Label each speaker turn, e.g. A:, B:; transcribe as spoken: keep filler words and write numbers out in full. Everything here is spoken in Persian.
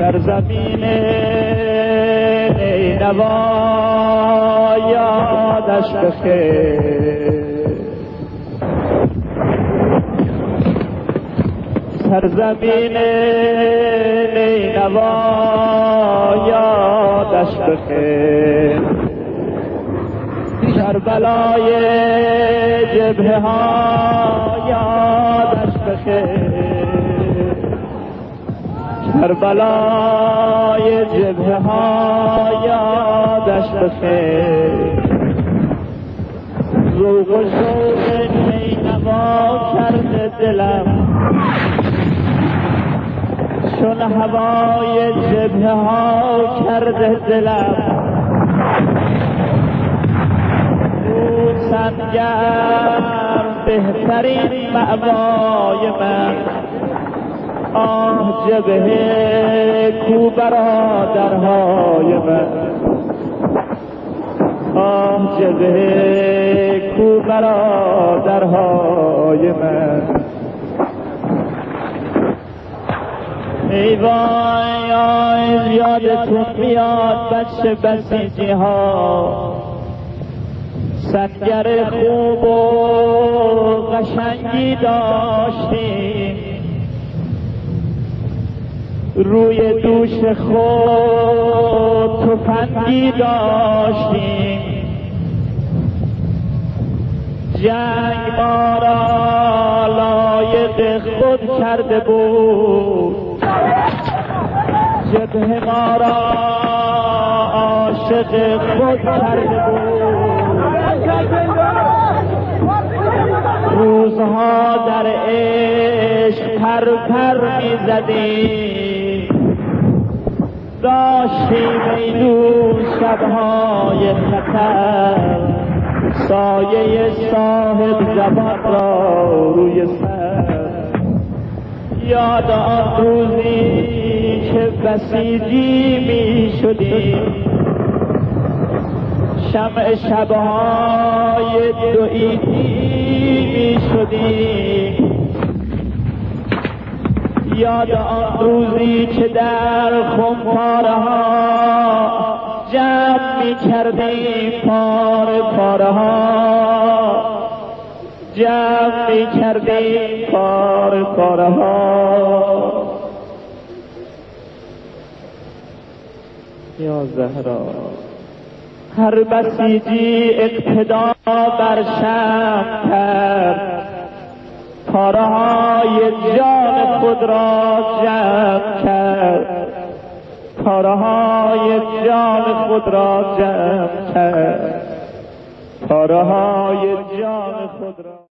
A: سرزمین نینوا یادش بخیر، سرزمین نینوا یادش بخیر، کربلای جبهه ها یادش بخیر، کربلای جبهه ها یادش بخیر، ذوق و شوق نینوا کرده دلم چون هوای جبهه ها کرده دلم، بود سنگرم بهترین مأوای من، آه جبهه کو برادرهای من، آه جبهه کو برادرهای من. ای وای آی یادتون میاد بچه بسیجی ها، سنگر خوب و قشنگی داشتیم، روی دوش خود تفنگی داشتیم، جنگ ما را لایق خود کرده بود، جبهه ما را عاشق خود کرده بود، روزها در عشق پر پر می زدیم، داشتیم ایلو شبهای خطر، سایه صاحب جوان را روی سر. یاد آن روزی که بسیجی می شدیم، شمع شبهای دو عیدی می شدیم، یاد آن روزی که در خمپاره ها جمع می کردیم پاره پاره ها، جمع می کردیم پاره پاره ها. یا زهرا هر بسیجی اقتدا بر شمع کرد، پاره های جان خود را جمع کرد، پاره های جان خود را جمع کرد، پاره های جان خود را